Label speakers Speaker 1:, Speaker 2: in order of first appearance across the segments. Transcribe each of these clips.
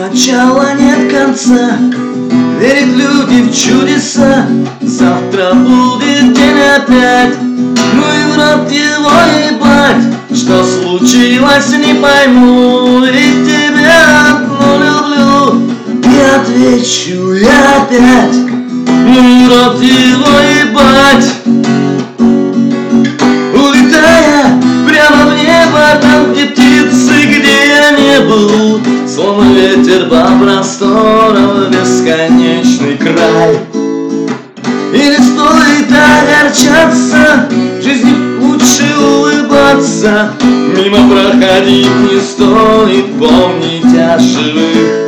Speaker 1: начала нет конца, верят люди в чудеса. Завтра будет день опять, ну и в рот его ебать. Что случилось, не пойму, ведь тебя одну люблю. И отвечу я опять, ну и в рот его ебать. Улетая прямо в небо, там где птицы, где я не был, словно ветер по просторам, бесконечный край. И не стоит огорчаться, в жизни лучше улыбаться. Мимо проходить не стоит, помнить о живых.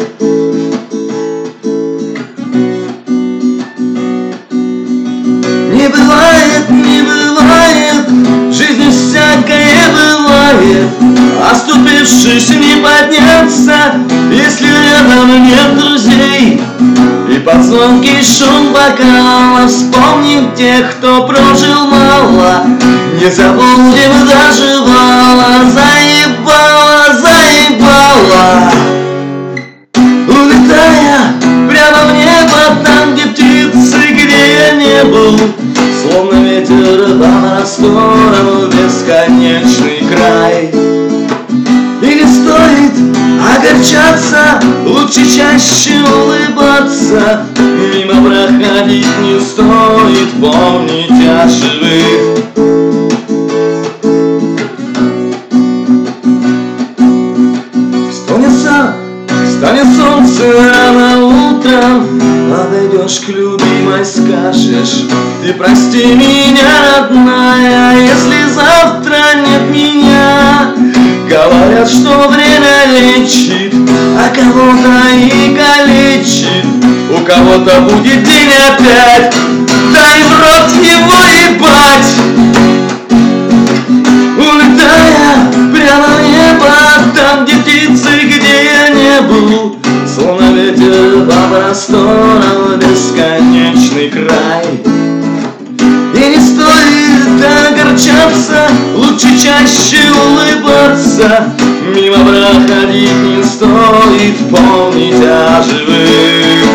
Speaker 1: Не бывает, не бывает, в жизни всякое бывает. Оступившись, не подняться, если рядом нет друзей. И под звонкий шум бокала вспомним тех, кто прожил мало. Не забудем доживала, заебала, заебала. Улетая прямо в небо, там где птицы, где я не был, словно ветер по просторам, бесконечный край. И не стоит огорчаться, лучше чаще улыбаться. Мимо проходить не стоит, помнить о живых. Встанет солнце рано утром, подойдешь к любимой, скажешь: ты прости меня, родная, если завтра нет меня. Говорят, что время лечит, а кого-то и калечит. У кого-то будет день опять, дай в рот его ебать. Улетая прямо в небо, там где птицы, где я не был, словно ветер по просторам, бесконечный край. И не стоит огорчаться, лучше чаще улыбаться. Мимо проходить не стоит, помнить о живых.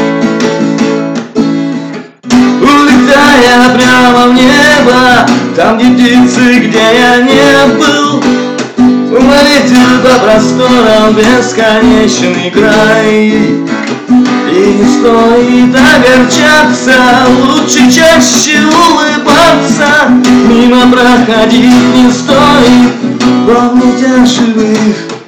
Speaker 1: Улетая прямо в небо, там где птицы, где я не был, словно ветер по просторам, бесконечный край. И не стоит огорчаться, лучше чаще улыбаться. Мимо проходить не стоит, помнить о живых.